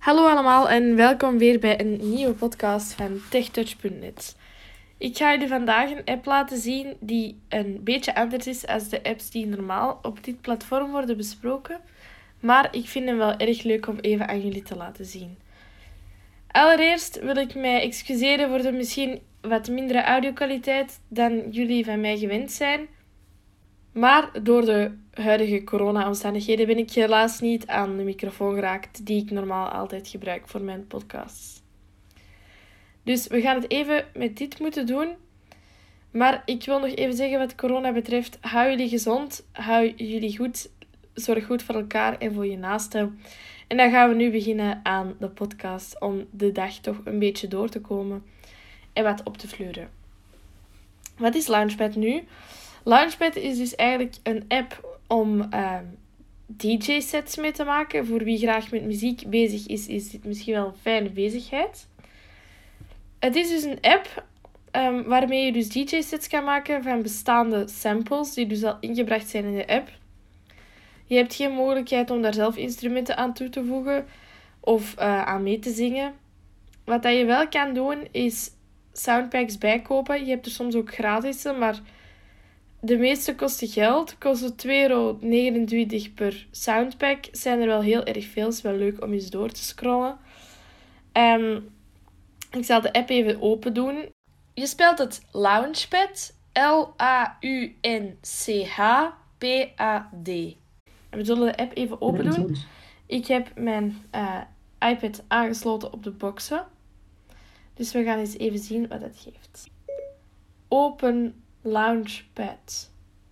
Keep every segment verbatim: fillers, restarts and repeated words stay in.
Hallo allemaal en welkom weer bij een nieuwe podcast van techtouch punt net. Ik ga jullie vandaag een app laten zien die een beetje anders is dan de apps die normaal op dit platform worden besproken. Maar ik vind hem wel erg leuk om even aan jullie te laten zien. Allereerst wil ik mij excuseren voor de misschien wat mindere audio-kwaliteit dan jullie van mij gewend zijn. Maar door de huidige corona-omstandigheden ben ik helaas niet aan de microfoon geraakt die ik normaal altijd gebruik voor mijn podcasts. Dus we gaan het even met dit moeten doen. Maar ik wil nog even zeggen wat corona betreft. Hou jullie gezond, hou jullie goed, zorg goed voor elkaar en voor je naasten. En dan gaan we nu beginnen aan de podcast om de dag toch een beetje door te komen en wat op te fleuren. Wat is Launchpad nu? Launchpad is dus eigenlijk een app om uh, D J-sets mee te maken. Voor wie graag met muziek bezig is, is dit misschien wel een fijne bezigheid. Het is dus een app um, waarmee je dus D J-sets kan maken van bestaande samples, die dus al ingebracht zijn in de app. Je hebt geen mogelijkheid om daar zelf instrumenten aan toe te voegen of uh, aan mee te zingen. Wat dat je wel kan doen, is soundpacks bijkopen. Je hebt er soms ook gratis, maar de meeste kosten geld. Kosten twee euro negenentwintig per soundpack. Zijn er wel heel erg veel. Het is wel leuk om eens door te scrollen. Um, ik zal de app even open doen. Je spelt het Launchpad. L A U N C H P A D. En we zullen de app even open doen. Ik heb mijn uh, iPad aangesloten op de boxen. Dus we gaan eens even zien wat dat geeft. Open Launchpad.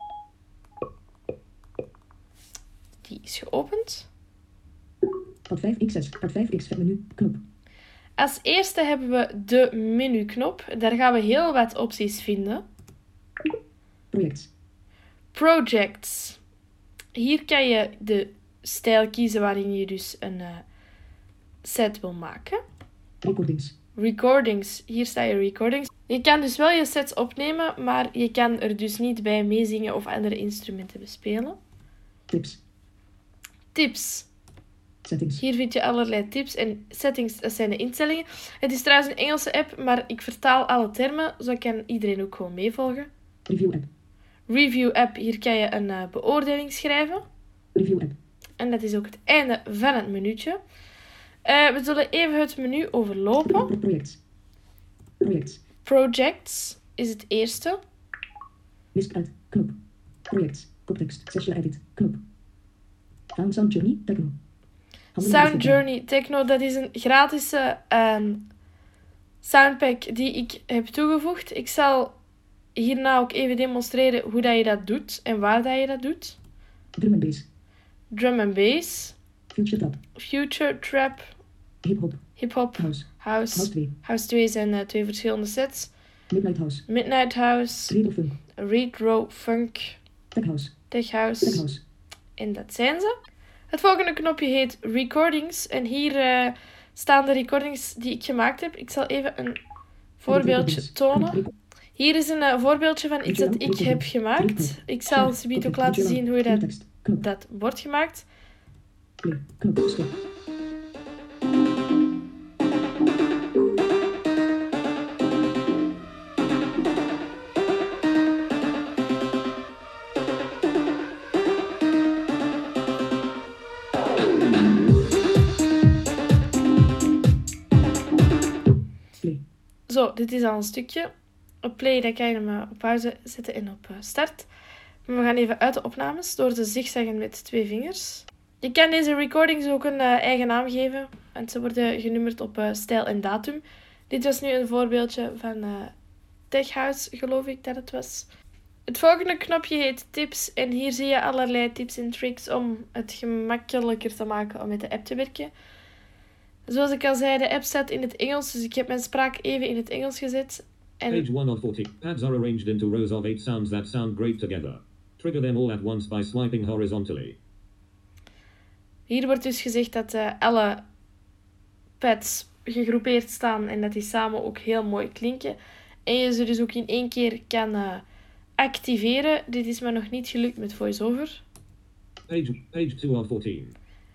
Die is geopend. Part vijf x zes, part vijf x menu, knop. Als eerste hebben we de menuknop. Daar gaan we heel wat opties vinden. Projects. Projects. Hier kan je de stijl kiezen waarin je dus een uh, set wil maken. Recordings. Recordings. Hier sta je recordings. Je kan dus wel je sets opnemen, maar je kan er dus niet bij meezingen of andere instrumenten bespelen. Tips. Tips. Settings. Hier vind je allerlei tips en settings, dat zijn de instellingen. Het is trouwens een Engelse app, maar ik vertaal alle termen, zo kan iedereen ook gewoon meevolgen. Review app. Review app, hier kan je een uh, beoordeling schrijven. Review app. En dat is ook het einde van het minuutje. Uh, we zullen even het menu overlopen. Projects. Projects. Projects is het eerste. List uit, knop. Projects, koptekst, session edit, knop. Found Sound Journey, techno. Sound Journey Techno, dat is een gratis um, soundpack die ik heb toegevoegd. Ik zal hierna ook even demonstreren hoe dat je dat doet en waar dat je dat doet. Drum and bass. Drum and bass. Future trap. Future trap. Hip-hop. Hip-hop. House. House. House twee. House twee zijn uh, twee verschillende sets. Midnight House. Midnight House. Retro funk. Retro funk. Tech House. Tech House. Tech House. En dat zijn ze. Het volgende knopje heet Recordings. En hier uh, staan de recordings die ik gemaakt heb. Ik zal even een voorbeeldje tonen. Hier is een uh, voorbeeldje van iets dat ik heb gemaakt. Ik zal subiet ook laten zien hoe je dat, dat wordt gemaakt. Play. Knop. Stop. Zo, dit is al een stukje. Op play, dan kan je hem op pauze zetten en op start. Maar we gaan even uit de opnames door te zigzaggen met twee vingers. Je kan deze recordings ook een uh, eigen naam geven. En ze worden genummerd op uh, stijl en datum. Dit was nu een voorbeeldje van uh, Tech House, geloof ik dat het was. Het volgende knopje heet Tips. En hier zie je allerlei tips en tricks om het gemakkelijker te maken om met de app te werken. Zoals ik al zei, de app staat in het Engels, dus ik heb mijn spraak even in het Engels gezet. En Page one of forty. Pads are arranged into rows of eight sounds that sound great together. Trigger them all at once by swiping horizontally. Hier wordt dus gezegd dat uh, alle pads gegroepeerd staan en dat die samen ook heel mooi klinken. En je ze dus ook in één keer kan uh, activeren. Dit is me nog niet gelukt met VoiceOver. Page, page two of fourteen.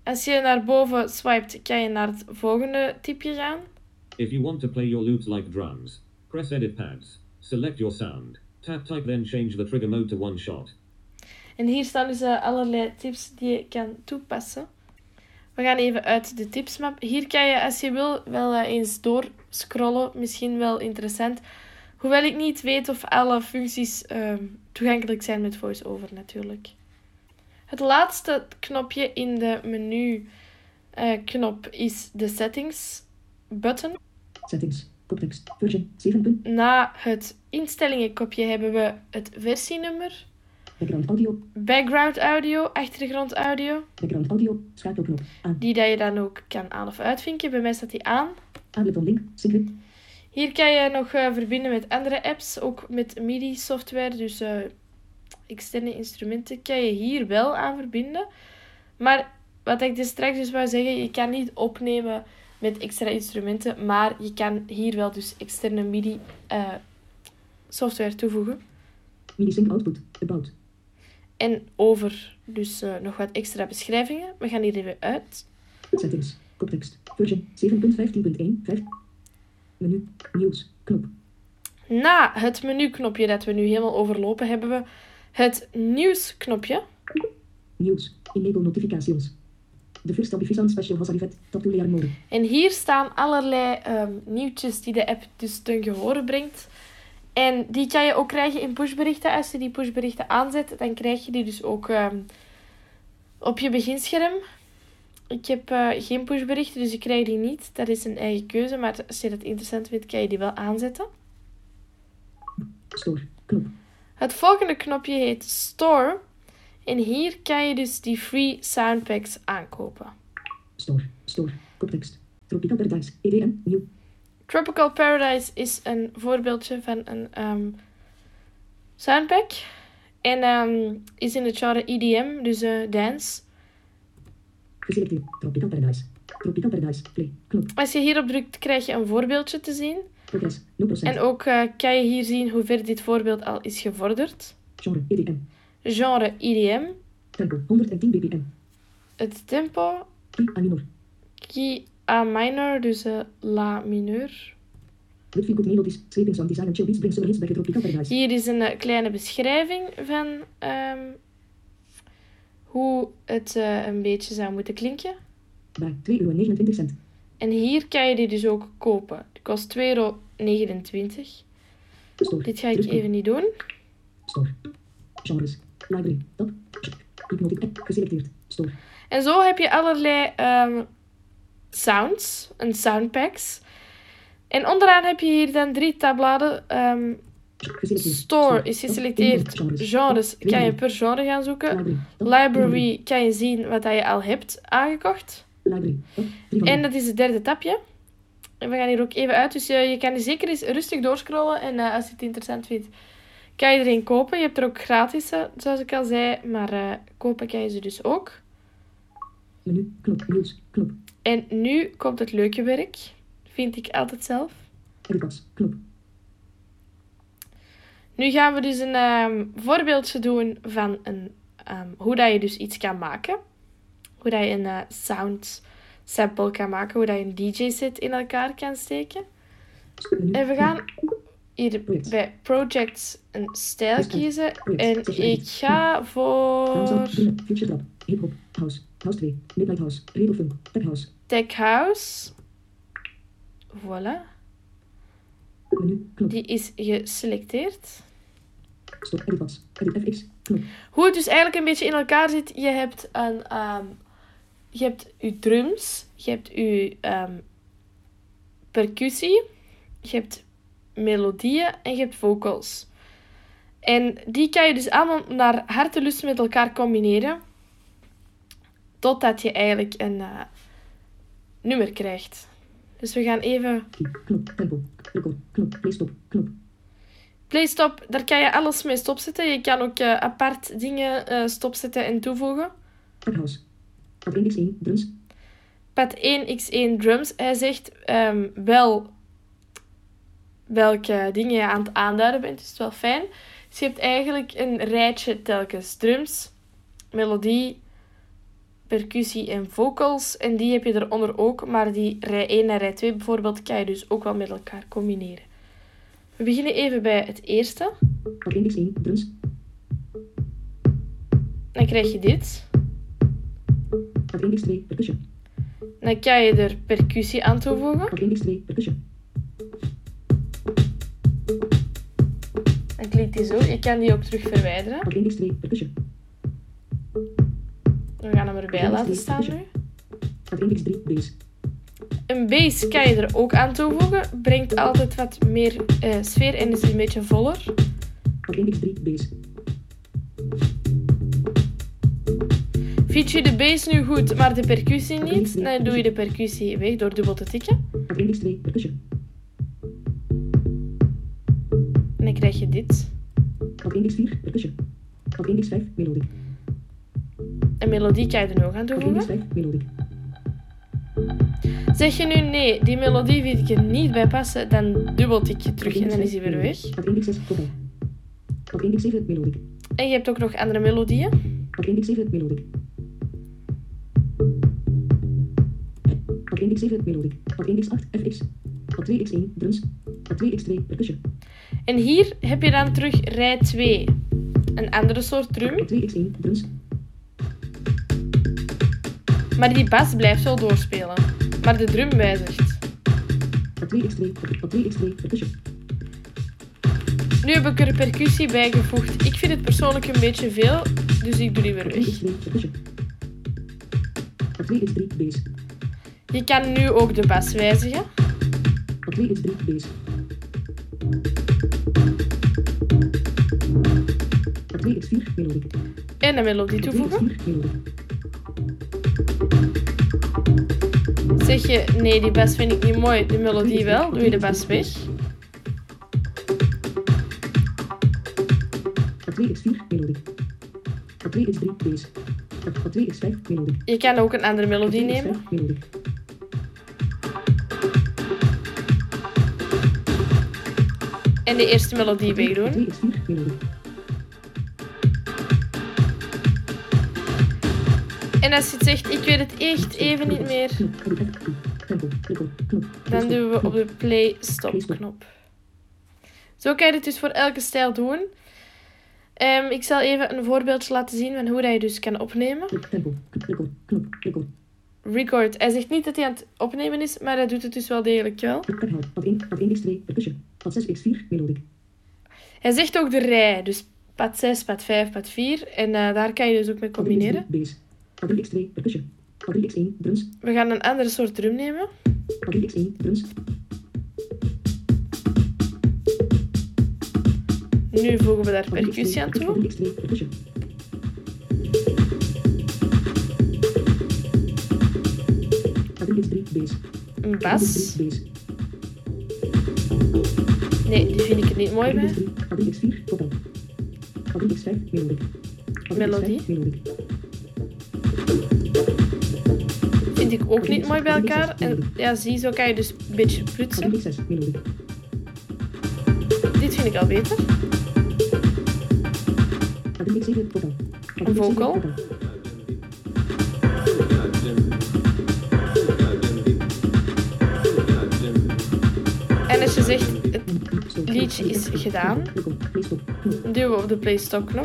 Als je naar boven swipet, kan je naar het volgende tipje gaan. If you want to play your loops like drums, press edit pads. Select your sound. Tap type then change the trigger mode to one shot. En hier staan dus uh, allerlei tips die je kan toepassen. We gaan even uit de tipsmap. Hier kan je, als je wil, wel uh, eens doorscrollen. Misschien wel interessant. Hoewel ik niet weet of alle functies uh, toegankelijk zijn met VoiceOver natuurlijk. Het laatste knopje in de menu uh, knop is de settings button. Settings. Koptekst. Version zeven. Na het instellingenkopje hebben we het versienummer. Background audio. Background audio, achtergrondaudio. Background audio. Schakelknop. Aan. Die dat je dan ook kan aan- of uitvinken. Bij mij staat die aan. Ableton Link. Sync. Hier kan je nog uh, verbinden met andere apps. Ook met M I D I-software. Dus uh, externe instrumenten kan je hier wel aan verbinden. Maar wat ik dus straks dus wou zeggen. Je kan niet opnemen met extra instrumenten. Maar je kan hier wel dus externe M I D I-software uh, toevoegen. M I D I Sync Output. About. En over dus uh, nog wat extra beschrijvingen. We gaan hier even uit. Settings. Koptekst. Version zeven punt vijftien punt één. vijf. Menu. Nieuws. Knop. Na het menuknopje dat we nu helemaal overlopen, hebben we het nieuwsknopje. Nieuws. Enable notifications. De first Abifizan special has arrived. Tap to layer mode. En hier staan allerlei um, nieuwtjes die de app dus ten gehore brengt. En die kan je ook krijgen in pushberichten. Als je die pushberichten aanzet, dan krijg je die dus ook um, op je beginscherm. Ik heb uh, geen pushberichten, dus ik krijg die niet. Dat is een eigen keuze, maar als je dat interessant vindt, kan je die wel aanzetten. Store. Knop. Het volgende knopje heet Store. En hier kan je dus die free soundpacks aankopen. Store. Store. Koptekst. Tropical Paradise. E D M. Nieuw. Tropical Paradise is een voorbeeldje van een um, soundpack. En um, is in het genre E D M, dus uh, dance. Geselecteerd. Tropical Paradise. Tropical Paradise. Play. Knop. Als je hierop drukt, krijg je een voorbeeldje te zien. Progress. nul procent. En ook uh, kan je hier zien hoe ver dit voorbeeld al is gevorderd. Genre. E D M. Genre E D M. Tempo. honderdtien b p m. Het tempo. Key A minor. Key A minor, dus uh, La mineur. With feel good melodies. Sleeping song design and chill beats bring summer hits back to Tropical Paradise. Hier is een uh, kleine beschrijving van um, hoe het uh, een beetje zou moeten klinken. Bij twee euro negenentwintig cent. En hier kan je die dus ook kopen. Het kost twee euro negenentwintig. Store. Dit ga ik Terugkomen. even niet doen. Store. Genres. Library. Tab. Hypnotic app. Geselecteerd. Store. En zo heb je allerlei um, sounds en soundpacks. En onderaan heb je hier dan drie tabbladen. Um, Geselecteerd. Store is geselecteerd. Genres. Genres kan je per genre gaan zoeken. Library. Tab. Library kan je zien wat je al hebt aangekocht. Library. Tab. drie van En dat is het derde tabje. En we gaan hier ook even uit. Dus uh, je kan er zeker eens rustig doorscrollen. En uh, als je het interessant vindt, kan je er een kopen. Je hebt er ook gratis, uh, zoals ik al zei. Maar uh, kopen kan je ze dus ook. Menu. Knop. Nieuws. Knop. En nu komt het leuke werk. Vind ik altijd zelf. Editpads. Knop. Nu gaan we dus een um, voorbeeldje doen van een, um, hoe dat je dus iets kan maken. Hoe dat je een uh, sound sample kan maken. Hoe dat je een D J-set in elkaar kan steken. Menu. En we gaan hier bij Projects een stijl kiezen. En ik ga voor Sound. Binnen. Future Trap. Hip-hop. House. House twee. Midnight House. Redel Funk. Tech House. Tech House. Voilà. Menu. Knop. Die is geselecteerd. Stop. Editpads. Edit F X. Knop. Hoe het dus eigenlijk een beetje in elkaar zit. Je hebt een... Um, je hebt je drums. Je hebt je um, percussie. Je hebt melodieën. En je hebt vocals. En die kan je dus allemaal naar hartelust met elkaar combineren. Totdat je eigenlijk een uh, nummer krijgt. Dus we gaan even... Key. Knop. Tempo. Record. Knop. Play stop. Knop. Playstop, daar kan je alles mee stopzetten. Je kan ook uh, apart dingen uh, stopzetten en toevoegen. Tech House. Pad één x één. Drums. Pad één by één drums. Hij zegt um, wel welke dingen je aan het aanduiden bent. Dus het is wel fijn. Dus je hebt eigenlijk een rijtje telkens. Drums, melodie, percussie en vocals. En die heb je eronder ook. Maar die rij één en rij twee bijvoorbeeld kan je dus ook wel met elkaar combineren. We beginnen even bij het eerste. Appendix één, drums. Dan krijg je dit. Appendix twee, percussion. Dan kan je er percussie aan toevoegen. Appendix twee, percussion. Dan klinkt die zo. Je kan die ook terug verwijderen. Appendix twee, percussion. We gaan hem erbij laten staan nu. Appendix drie, bass. Een bass kan je er ook aan toevoegen. Brengt altijd wat meer uh, sfeer en is een beetje voller. Appendix drie, bass. Vind je de bass nu goed, maar de percussie niet? Dan doe je de percussie weg door dubbel te tikken. Appendix twee, percussion. En dan krijg je dit. Appendix vier, percussion. Appendix vijf, melodiek. Een melodie kan je er nog aan Appendix toevoegen. vijf, melodiek. Zeg je nu nee, die melodie vind ik er niet bij passen, dan dubbeltik je terug en dan is die weer weg. Appendix zes, vocaal. Appendix zeven, melodiek. En je hebt ook nog andere melodieën. Appendix zeven, melodiek. Appendix zeven, melodiek. Appendix acht, F X. A twee X één, drums. A twee X twee, percussion. En hier heb je dan terug rij twee. Een andere soort drum. A twee X één, drums. Maar die bas blijft wel doorspelen. Maar de drum wijzigt. A twee X twee, A twee X twee, percussion. Nu heb ik er percussie bijgevoegd. Ik vind het persoonlijk een beetje veel, dus ik doe die weer A twee X weg. twee, percussion. A twee X drie, bass. Je kan nu ook de bas wijzigen. A twee X drie, bass. A twee X vier, melodiek. En een melodie A twee X toevoegen. vier, melodiek. Zeg je nee, die bas vind ik niet mooi, de melodie wel, doe je de bas weg. A twee X vier, melodiek. A twee X drie, bass. A twee X vijf, melodiek. Je kan ook een andere melodie A twee X nemen. vijf, melodiek. En de eerste melodie A wegdoen. twee X vier, melodiek. En als je het zegt, ik weet het echt even niet meer, Tempo, record, knop. dan doen we op de play-stop knop. Zo kan je het dus voor elke stijl doen. Um, ik zal even een voorbeeldje laten zien van hoe dat je dus kan opnemen. Tempo, record, knop, record. Record. Hij zegt niet dat hij aan het opnemen is, maar hij doet het dus wel degelijk wel. Pad één, pad één X twee, percussion. Pad zes X vier, melodiek. Hij zegt ook de rij, dus pad zes, pad vijf, pad vier. En uh, daar kan je dus ook mee combineren. Bass. Pad drie X twee, percussion. Pad drie X één, drums. We gaan een andere soort drum nemen. Pad drie X één, drums. Nu voegen we daar Pad drie X twee, percussie aan Pad toe. drie X twee, percussion. Pad drie X drie, bass. Een Pad drie X bas. drie, bass. Nee, die vind ik er niet mooi Pad drie bij. X drie, Pad drie X vier, vocaal. Pad drie X vijf, melodiek. Pad drie X vijf, Melodie. melodiek. Vind ik ook niet mooi bij elkaar. En ja, zie, zo kan je dus een beetje Pad prutsen. drie X zes, melodiek. Dit vind ik al beter. Pad drie X zeven, vocaal. Pad Een drie X zeven, vocal. vocaal. En als je zegt, het liedje is gedaan, duwen we op de play-stop knop.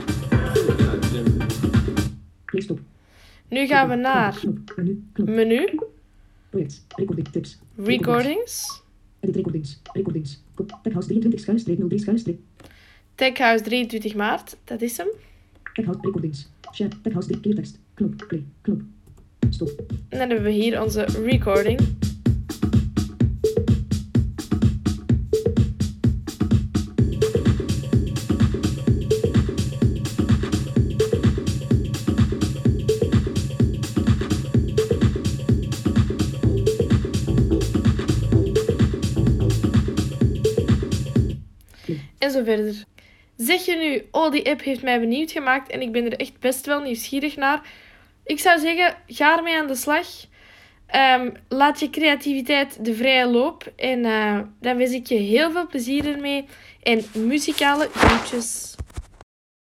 Playstop. Nu gaan we naar Menu. Knop. menu, Project. Recording tips. recordings, Edit recordings. Recordings. Kop. Techhouse drieëntwintig schuine streep nul drie schuine streep. Techhouse drieëntwintig maart, dat is hem. Techhouse recordings. Share. Techhouse drie keer tekst. Knop. Play. Knop. Stop. En dan hebben we hier onze recording. En zo verder. Zeg je nu, oh die app heeft mij benieuwd gemaakt en ik ben er echt best wel nieuwsgierig naar. Ik zou zeggen, ga ermee aan de slag. Um, laat je creativiteit de vrije loop. En uh, dan wens ik je heel veel plezier ermee. En muzikale groetjes.